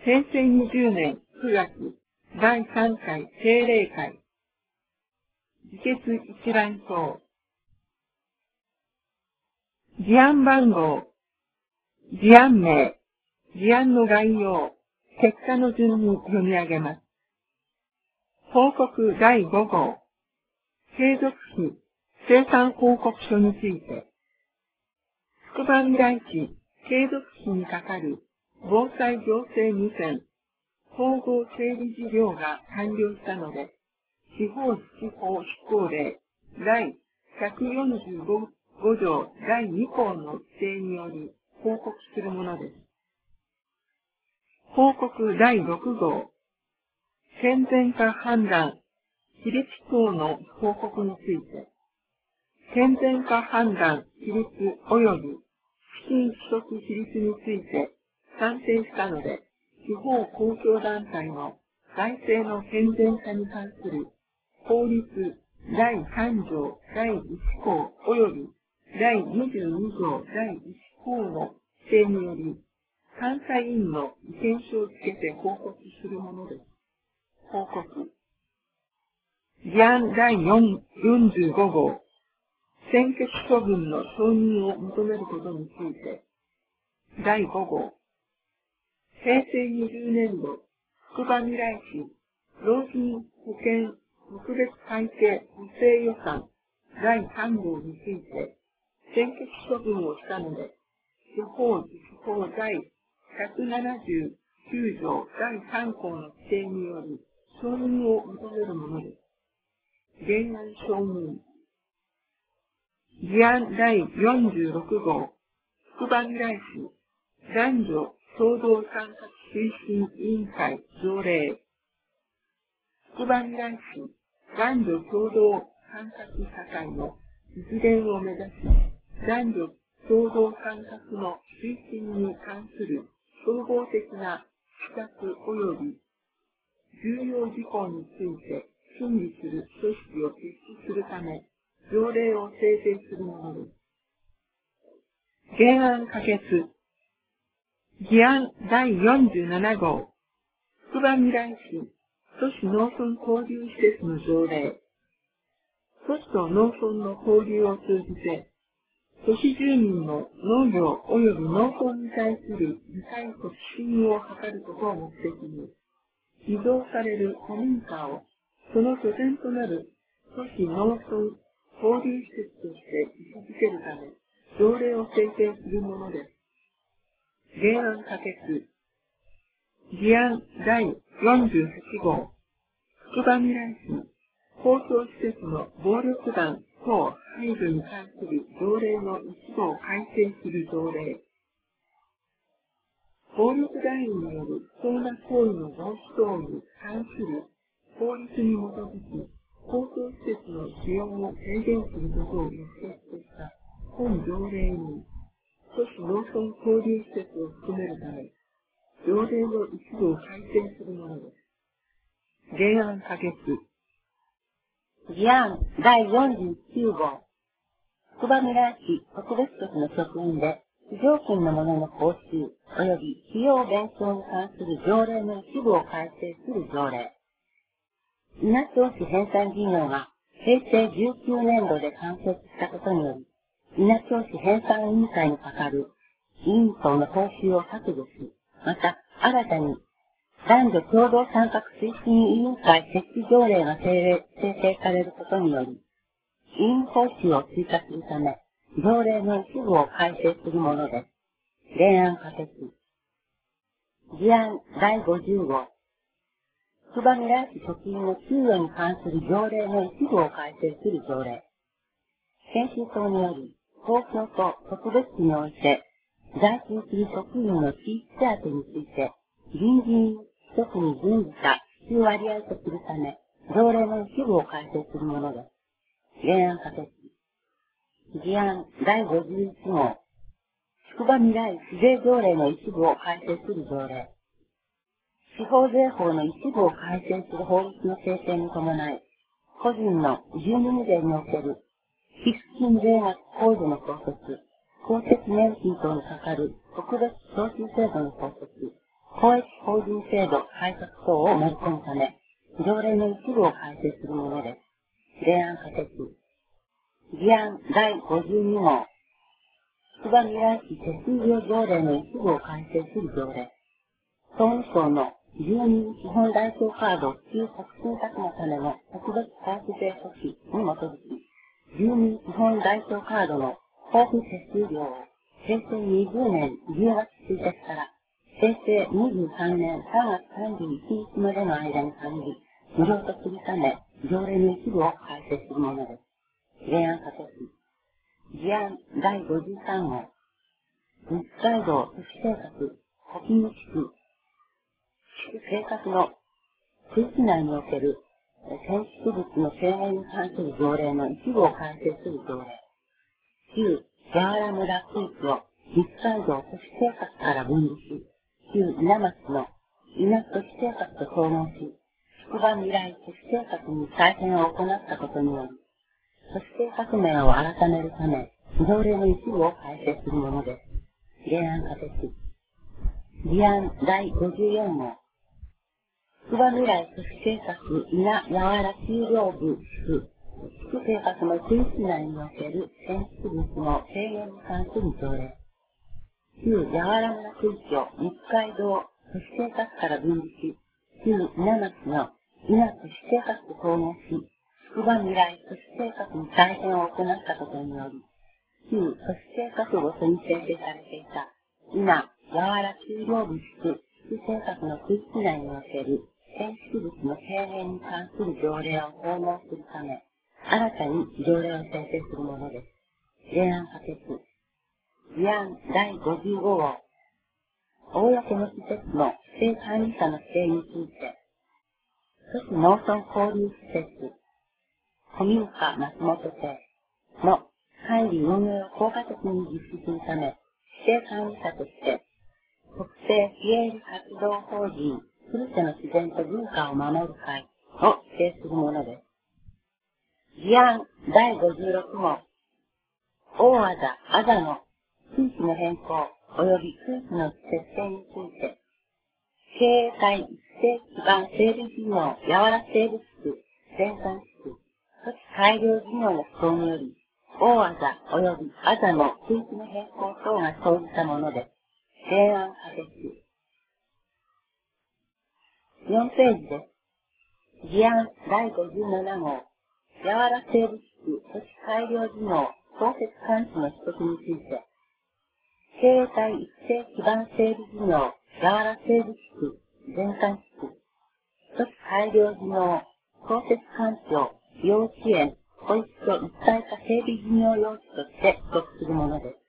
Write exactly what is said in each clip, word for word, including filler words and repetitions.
へいせいにじゅうねんくがつだいさんかい定例会。議決一覧表。事案番号、事案名、事案の概要、結果の順に読み上げます。報告だいごごう、継続費、生産報告書について、つくばみらい市継続費にかかる防災行政無線統合整理事業が完了したので、地方自治法施行令だいひゃくよんじゅうごじょうだいにこうの規定により報告するものです。報告だいろくごう、健全化判断、比率等の報告について、健全化判断、比率及び資金取得比率について算定したので、地方公共団体の財政の健全化に関する法律だいさんじょうだいいちこう及びだいにじゅうにじょうだいいちこうの規定により、監査委員の意見書をつけて報告するものです。報告。事案だいよんじゅうごごう、専決処分の承認を求めることについて、だいごごう、へいせいにじゅうねんど、つくばみらい市、老人保険特別会計補正予算だいさんごうについて、専決処分をしたので、地方自治法だいひゃくななじゅうきゅうじょうだいさんこうの規定により、承認を求めるものです。原案承認。事案だいよんじゅうろくごう、つくばみらい市、男女共同参画推進委員会条例。つくばみらい市、男女共同参画社会の実現を目指し、男女共同参画の推進に関する総合的な施策及び重要事項について審議する組織を設置するため、条例を制定するものです。原案可決。議案だいよんじゅうななごう、つくばみらい市、都市農村交流施設の条例。都市と農村の交流を通じて、都市住民の農業及び農村に対する理解と信用を図ることを目的に、寄贈される古民家をその拠点となる都市農村交流施設として位置づけるため、条例を制定するものです。原案可決。議案だいよんじゅうはちごう、つくばみらい市、公共施設の暴力団等配慮に関する条例の一部を改正する条例。暴力団員による不当な行為の防止等に関する法律に基づき、公共施設の使用を制限することを目的とした本条例に、都市農村交流施設を含めるため、条例の一部を改正するものです。原案可決。 議案だいよんじゅうきゅうごう、つくばみらい市特別局の職員で、非常勤の者の報酬及び費用弁償に関する条例の一部を改正する条例。稲町市編纂事業がへいせいじゅうきゅうねんどで完結したことにより、稲町市編纂委員会にかかる委員長の報酬を削除し、また新たに男女共同参画推進委員会設置条例が制定されることにより、委員報酬を追加するため、条例の一部を改正するものです。原案可決。議案だいごじゅうごう、つくばみらい市職員の給与に関する条例の一部を改正する条例。研修等により、東京都特別区において、在勤する職員の地域手当について、臨時に一つに準じた支給割合とするため、条例の一部を改正するものです。原案可決。議案だいごじゅういちごう、つくばみらい市税条例の一部を改正する条例。地方税法の一部を改正する法律の制定に伴い、個人の住民税における寄付金税額控除の創設、公的年金等にかかる特別徴収制度の創設、 公益法人制度改革等を盛り込むため、条例の一部を改正するものです。例案可決。議案だいごじゅうに号。つくばみらい市手数料条例の一部を改正する条例。総務省の住民基本台帳カード普及促進策のための特別交付税措置に基づき、住民基本台帳カードの交付手数料を平成にじゅうねんじゅうがつついたちから平成にじゅうさんねんさんがつさんじゅういちにちまでの間に限り、無料とするため、条例の一部を改正するものです。例案可決。議案だいごじゅうさん号。北海道都市生活、保金地区、地区生活の区域内における建築物の制限に関する条例の一部を改正する条例。旧八原村区域を北海道都市生活から分離し、旧稲町の稲都市生活と統合し、宿場未来都市生活に再編を行ったことにより、都市生活名を改めるため、条例の一部を改正するものです。例案可決。議案だいごじゅうよん号。宿場未来都市生活稲八原丘陵部地区生活の区域内における建築物の制限に関する条例。旧八原村区域を北海道都市生活から分離し、旧稲町の稲都市生活と統合し、宿場未来都市生活に再編を行ったことにより、旧都市生活ごとに制定されていた稲八原丘陵部地区生活の区域内における建築物の制限に関する条例を統合するため、新たに条例を制定するものです。例案可決。議案だいごじゅうご号。公の施設の指定管理者の指定について、都市農村交流施設、古民家松本邸の管理運営を効果的に実施するため、指定管理者として、特定非営利活動法人古瀬の自然と文化を守る会を指定するものです。議案だいごじゅうろく号。大和田、あざの区域の変更及び区域の設定について、経営体育成基盤整備事業八原整備地区、全館地区、土地改良事業の施行により、大和田及びあざの区域の変更等が生じたものです。例案可決。よんページです。議案だいごじゅうなな号。八原整備地区土地改良事業創設監視の取得について、経営体育成基盤整備事業八原整備地区全館地区土地改良事業創設監視を幼稚園、保育所一体化整備事業用地として取得するものです。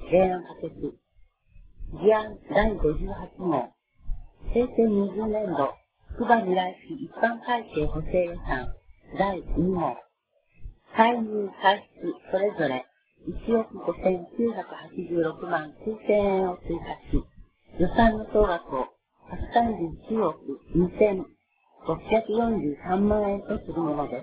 例案可決。議案だいごじゅうはち号。平成にじゅうねん度つくばみらい市一般会計補正予算だいに号。歳入歳出それぞれいちおくごせんきゅうひゃくはちじゅうろくまんきゅうせんえんを追加し、予算の総額をひゃくさんじゅうきゅうおくにせんろっぴゃくよんじゅうさんまんえんとするものです。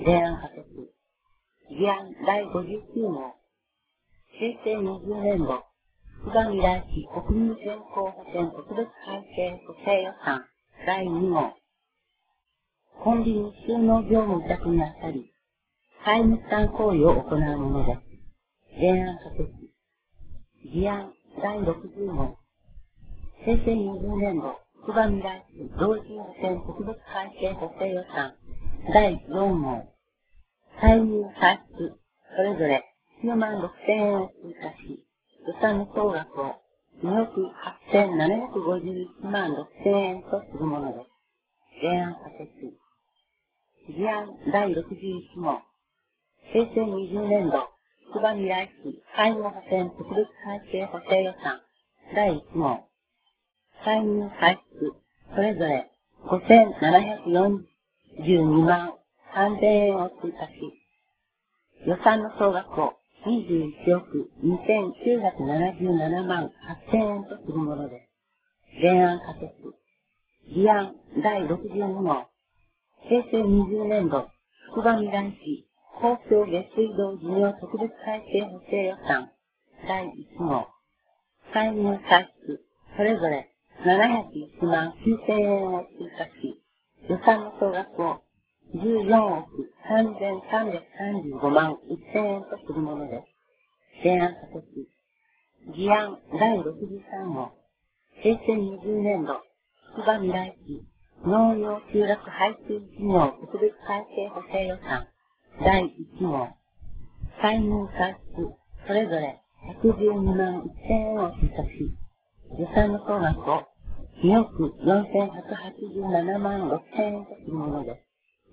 例案可決。議案だいごじゅうきゅう号。平成にじゅうねん度つくばみらい市国民健康保険特別会計補正予算だいに号。コンビニ収納業務委託にあたり、債務負担行為を行うものです。例案可決。議案だいろくじゅう号。平成にじゅうねん度つくばみらい市老人保険特別会計補正予算だいよん号。歳入歳出それぞれきゅうまんろくせんえんを追加し、予算の総額をにおくはっせんななひゃくごじゅういちまんろくせんえんとするものです。例案可決。議案だいろくじゅういち号。平成にじゅうねん度つくばみらい市介護保険特別会計補正予算だいいち号。歳入歳出それぞれごせんななひゃくよんじゅうにまんさんぜんえんを追加し、予算の総額をにじゅういちおくにせんきゅうひゃくななじゅうななまんはっせんえんとするものです。例案可決。議案だいろくじゅうに号。平成にじゅうねん度つくばみらい市公共下水道事業特別会計補正予算だいいち号。歳入歳出それぞれななひゃくいちまんきゅうせんえんを追加し、予算の総額をじゅうよんおくさんぜんさんびゃくさんじゅうごまんせんえんとするものです。提案可決。議案だいろくじゅうさん号。平成にじゅうねんど、つくばみらい市農業集落排水事業特別会計補正予算だいいち号。歳入歳出、それぞれひゃくじゅうにまんせんえんを追加し、予算の総額をにおくよんせんひゃくはちじゅうななまんろくせんえんとするものです。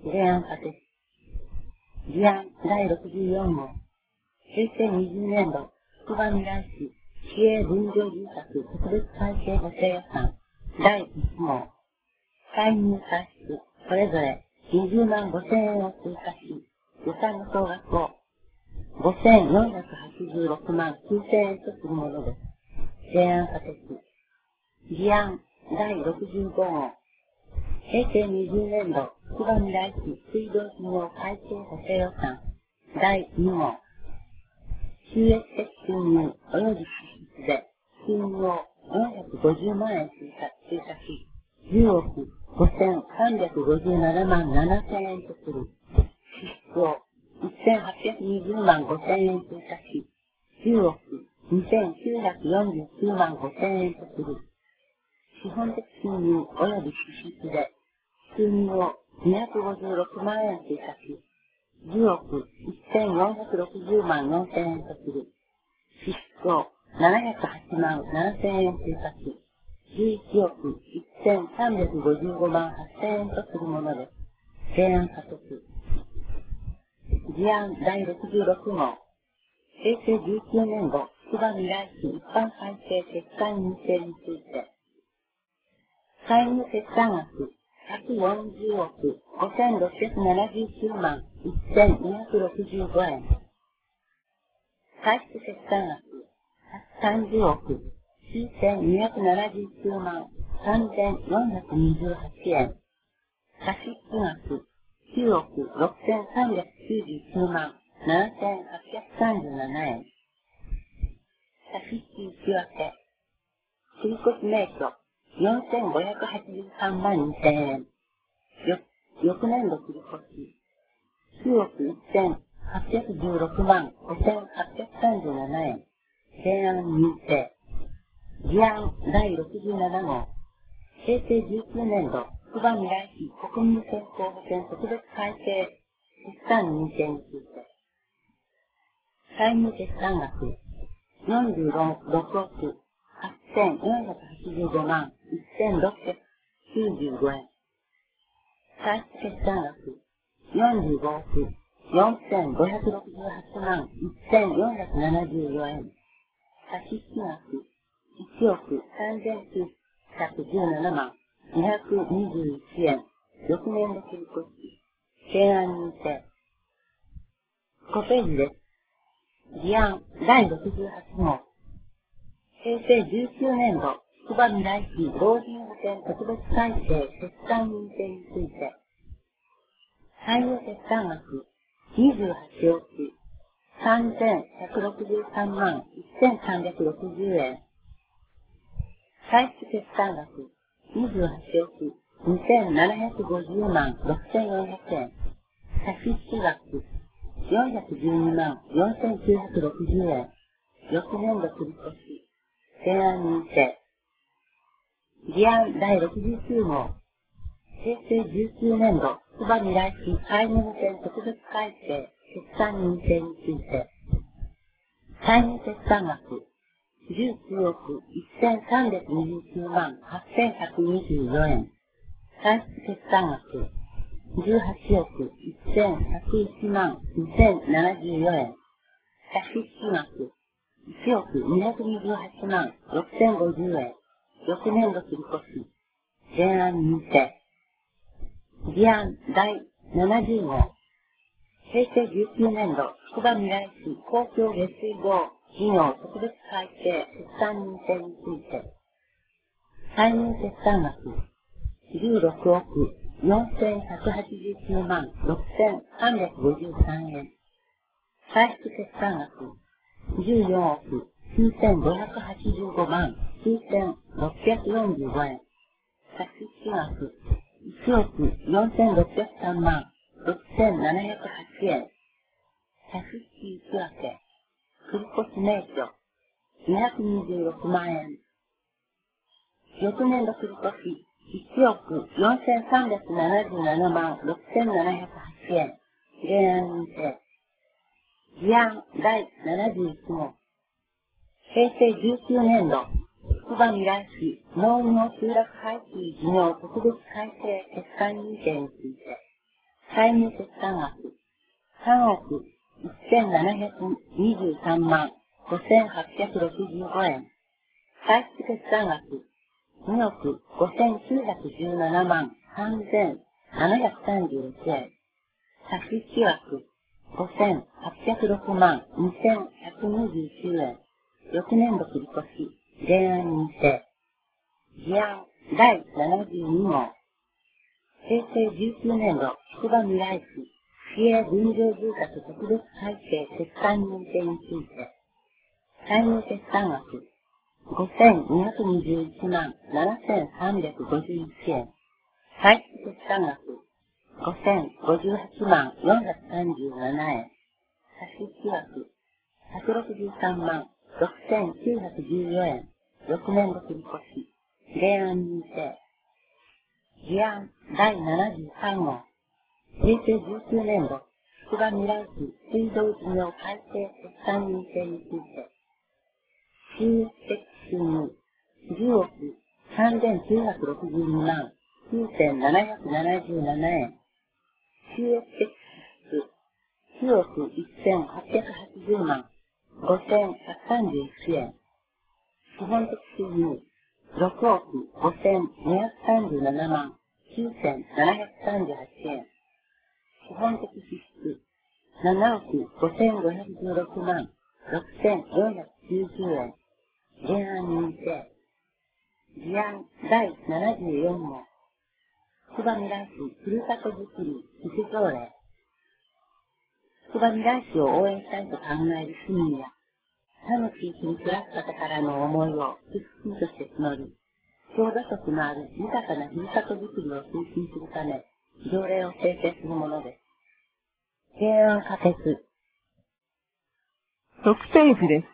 提案可決。議案だいろくじゅうよん号。平成にじゅうねんど、つくばみらい市市営分譲住宅特別会計補正予算だいいち号。歳入歳出、それぞれにじゅうまんごせんえんを追加し、予算の総額をごせんよんひゃくはちじゅうろくまんきゅうせんえんとするものです。提案可決。議案だいろくじゅうご号。平成にじゅうねんど、つくばみらい市水道事業会計補正予算だいに号。収益的収入及び支出で収入をよんひゃくごじゅうまんえん追加追加し、じゅうおくごせんさんびゃくごじゅうななまんななせんえんとする。支出をせんはっぴゃくにじゅうまんごせんえん追加し、じゅうおくにせんきゅうひゃくよんじゅうきゅうまんごせんえんとする。資本的収入及び支出で収入をにひゃくごじゅうろくまんえん追加し、じゅうおくせんよんひゃくろくじゅうまんよんせんえんとする。支出をななひゃくはちまんななせんえん追加し、じゅういちおくせんさんびゃくごじゅうごまんはっせんえんとするものです。提案可決。議案だいろくじゅうろく号。平成じゅうきゅうねんど、つくばみらい市一般会計決算認定について、歳入決算額ひゃくよんじゅうおくごせんろっぴゃくななじゅうきゅうまんせんにひゃくろくじゅうごえん。歳出決算額ひゃくさんじゅうおくきゅうせんにひゃくななじゅうきゅうまんさんぜんよんひゃくにじゅうはちえん。貸出額きゅうおくろくせんさんびゃくきゅうじゅうきゅうまんななせんはっぴゃくさんじゅうななえん。貸出内訳。繰越名拠よんせんごひゃくはちじゅうさんまんにせんえん。翌年度繰越きゅうおくせんはっぴゃくじゅうろくまんごせんはっぴゃくさんじゅうななえん。提案認定。議案だいろくじゅうなな号。平成じゅうきゅうねんど、つくばみらい市国民健康保険特別会計決算認定について、歳入決算額よんじゅうろくおくはっせんよんひゃくはちじゅうごまんせんろっぴゃくきゅうじゅうごえん。歳出決算額よんじゅうごおくよんせんごひゃくろくじゅうはちまんせんよんひゃくななじゅうよえん。貸出額いちおくさんぜんきゅうひゃくじゅうななまんにひゃくにじゅういちえん。翌年度繰越。提案認定。ごページです。議案だいろくじゅうはち号。平成じゅうきゅうねんど、つくばみらい市老人保険特別会計決算認定について、歳入決算額にじゅうはちおくさんぜんひゃくろくじゅうさんまんせんさんびゃくろくじゅうえん。歳出決算額にじゅうはちおくにせんななひゃくごじゅうまんろくせんよんひゃくえん。貸出額よんひゃくじゅうにまんよんせんきゅうひゃくろくじゅうえん。翌年度繰越。提案認定。議案だいろくじゅうきゅう号。平成じゅうきゅうねんど、つくばみらい市介護保険特別会計決算認定について、歳入決算額じゅうきゅうおくせんさんびゃくにじゅうきゅうまんはっせんひゃくにじゅうよえん。歳出決算額じゅうはちおくせんひゃくいちまんにせんななじゅうよえん。貸出額いちおくにひゃくにじゅうはちまんろくせんごじゅうえん。翌年度繰越。提案認定。議案だいななじゅう号。平成じゅうきゅうねんど、つくばみらい市公共下水道事業特別会計決算認定について、歳入決算額じゅうろくおくよんせんひゃくはちじゅうきゅうまんろくせんさんびゃくごじゅうさんえん。歳出決算額じゅうよんおくきゅうせんごひゃくはちじゅうごまんきゅうせんろっぴゃくよんじゅうごえん。貸出額、いちおくよんせんろっぴゃくさんまんろくせんななひゃくはちえん。貸出内訳、繰越名書、にひゃくにじゅうろくまんえん。翌年度繰越、いちおくよんせんさんびゃくななじゅうななまんろくせんななひゃくはちえん。原案認定。議案だいななじゅういちごう。平成じゅうきゅうねんど、つくばみらい市農業集落配給事業特別改正決算認定について、歳入決算額さんおくせんななひゃくにじゅうさんまんごせんはっぴゃくろくじゅうごえん、歳出決算額におくごせんきゅうひゃくじゅうななまんさんぜんななひゃくさんじゅうろくえん、借出額ごせんはっぴゃくろくまんにせんひゃくにじゅうきゅうえん、翌年度繰越、原案認定。議案だいななじゅうにごう。平成じゅうきゅうねんど、つくばみらい市市営分譲住宅特別改正決算認定について、歳入決算額ごせんにひゃくにじゅういちまんななせんさんびゃくごじゅういちえん、歳出決算額ごせんごじゅうはちまんよんひゃくさんじゅうななえん、貸出額ひゃくろくじゅうさんまんろくせんきゅうひゃくじゅうよえん、翌年度繰越、原案認定。議案だいななじゅうさんごう。平成じゅうきゅうねんど、つくばみらい市水道事業改正決算認定について、収益的収入じゅうおくさんぜんきゅうひゃくろくじゅうにまんきゅうせんななひゃくななじゅうななえん、収益的支出きゅうおくせんはっぴゃくはちじゅうまんごせんひゃくさんじゅういちえん、資本的収入ろくおくごせんにひゃくさんじゅうななまんきゅうせんななひゃくさんじゅうはちえん、資本的支出ななおくごせんごひゃくじゅうろくまんろくせんよんひゃくきゅうじゅうえん、原案認定。議案だいななじゅうよんごう。つくばみらい市ふるさとづくり自主条例。つくばみらい市を応援したいと考える市民や、他の地域に暮らす方からの思いを寄付金として募り、郷土色のある豊かなふるさとづくりを推進するため、条例を制定するものです。原案可決。 特ページです。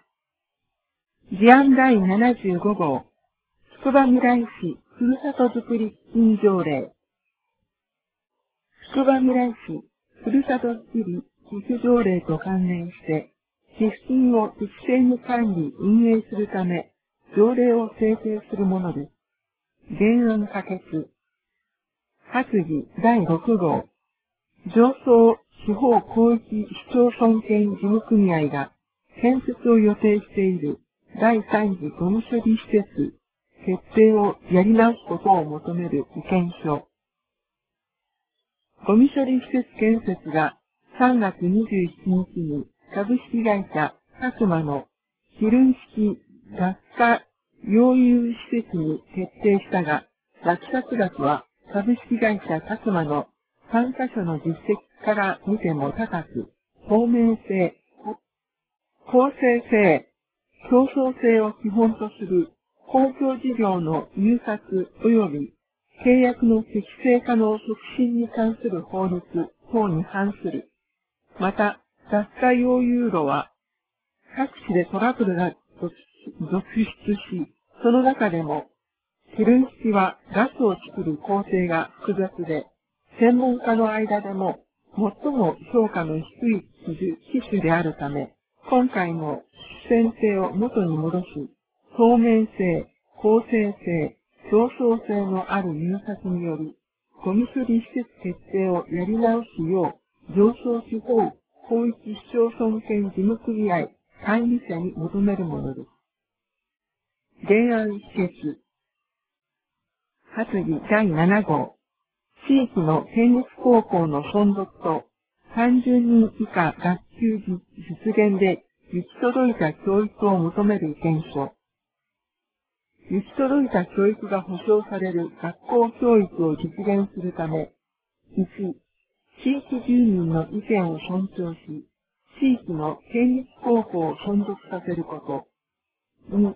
議案だいななじゅうごごう。つくばみらい市ふるさとづくり基金条例。つくばみらい市ふるさとづくり自主条例と関連して、寄付金を適正に管理、運営するため、条例を制定するものです。原案可決。発議だいろくごう。上層地方広域市町村権事務組合が建設を予定しているだいさん次ゴミ処理施設決定をやり直すことを求める意見書。ゴミ処理施設建設がさんがつにじゅうしちにちに株式会社拓磨の昼式学科溶融施設に決定したが、落札額は株式会社拓磨のさんカ所の実績から見ても高く、透明性、公正性、競争性を基本とする公共事業の入札及び契約の適正化の促進に関する法律等に反する。また、雑貨溶融炉は各地でトラブルが続出し、その中でも、キルン式はガスを作る工程が複雑で、専門家の間でも最も評価の低い機種であるため、今回の主戦性を元に戻し、透明性、公正性、競争性のある入札により、ゴミ処理施設決定をやり直すよう、上昇地方広域市町村権事務組合管理者に求めるものです。原案否決。発議だいななごう。地域の県立高校の存続とさんじゅうにん以下学級実現で行き届いた教育を求める意見書。行き届いた教育が保障される学校教育を実現するため、いち、地域住民の意見を尊重し、地域の県立高校を存続させること。に、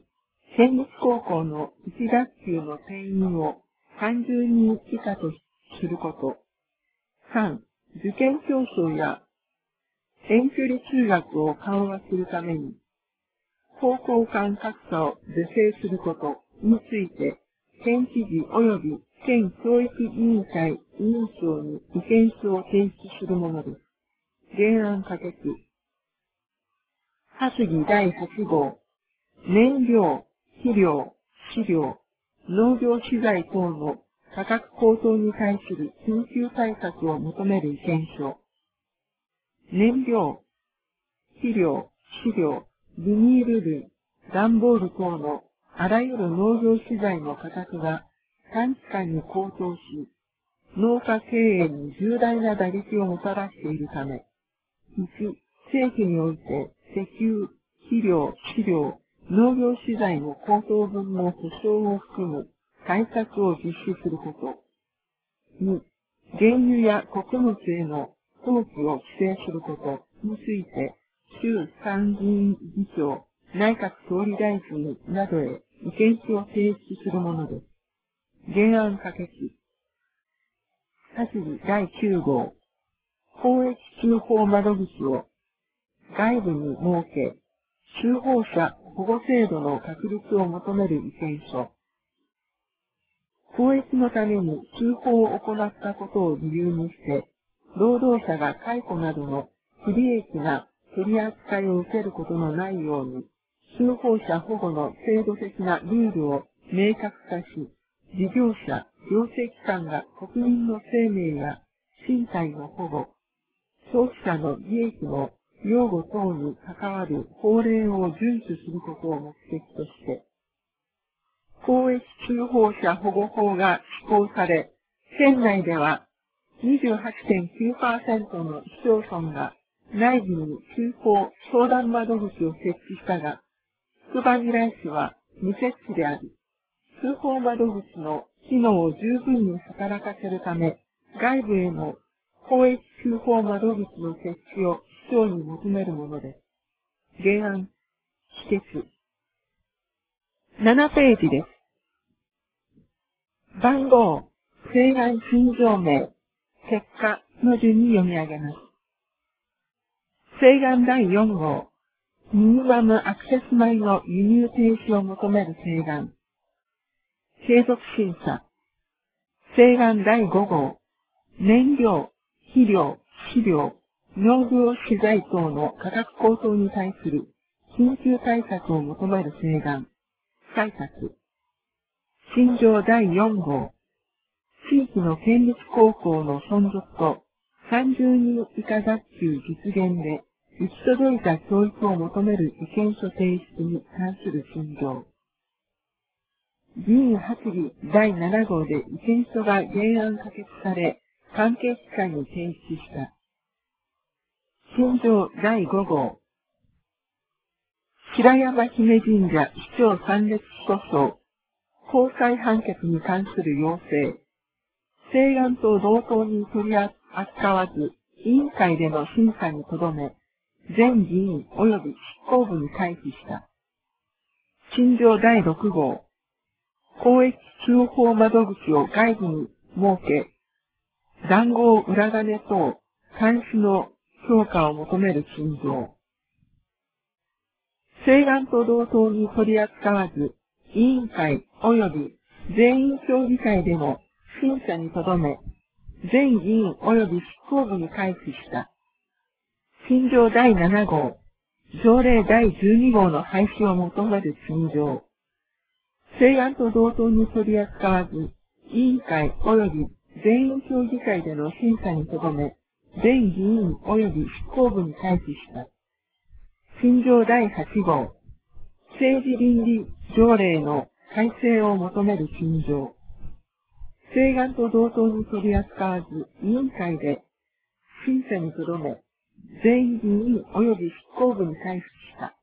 県立高校のいち学級の定員をさんじゅうにん以下とすること。さん、受験競争や遠距離通学を緩和するために、高校間格差を是正することについて、県知事及び県教育委員会委員長に意見書を提出するものです。原案可決。発議だいはち号。燃料、肥料、飼料、農業資材等の価格高騰に対する緊急対策を求める意見書。燃料、肥料、飼料、ビニール類、段ボール等のあらゆる農業資材の価格が短期間に高騰し、農家経営に重大な打撃をもたらしているため、いち、政府において石油、肥料、飼料、農業資材の高騰分の保証を含む対策を実施すること。に、原油や穀物への投機を規制することについて、衆参議院議長、内閣総理大臣などへ意見書を提出するものです。原案可決。発議だいきゅう号。公益通報窓口を外部に設け、通報者保護制度の確立を求める意見書。公益のために通報を行ったことを理由にして、労働者が解雇などの不利益な取り扱いを受けることのないように、通報者保護の制度的なルールを明確化し、事業者、行政機関が国民の生命や身体の保護、消費者の利益の擁護等に関わる法令を遵守することを目的として、公益通報者保護法が施行され、県内では にじゅうはちてんきゅうパーセント の市町村が内部に通報相談窓口を設置したが、つくばみらい市は未設置であり、通報窓口の機能を十分に働かせるため、外部への公益通報窓口の設置を市長に求めるものです。原案、否決。ななページです。番号、請願新条名、結果の順に読み上げます。請願だいよん号、ミニマムアクセス米の輸入停止を求める請願。継続審査。請願だいご号、燃料、肥料、飼料、農業資材等の価格高騰に対する緊急対策を求める請願。採択。新条だいよん号、地域の県立高校の存続とさんじゅうにん以下学級実現で行き届いた教育を求める意見書提出に関する新条。議員発議だいなな号で意見書が原案可決され、関係機関に提出した。新条だいご号。白山姫神社市長参列訴訟、高裁判決に関する要請。請願と同等に取り扱わず、委員会での審査にとどめ、全議員及び執行部に回避した。新条だいろく号。公益通報窓口を外部に設け、談合裏金等監視の強化を求める新条。請願と同等に取り扱わず、委員会及び全員協議会での審査にとどめ、全議員及び執行部に回避した。新条だいなな号、条例だいじゅうに号の廃止を求める新条。請願と同等に取り扱わず、委員会及び全員協議会での審査にとどめ、全議員及び執行部に回避した。新条だいはち号、政治倫理条例の改正を求める新条。請願と同等に取り扱わず、委員会で審査にとどめ、全議員及び執行部に回避した。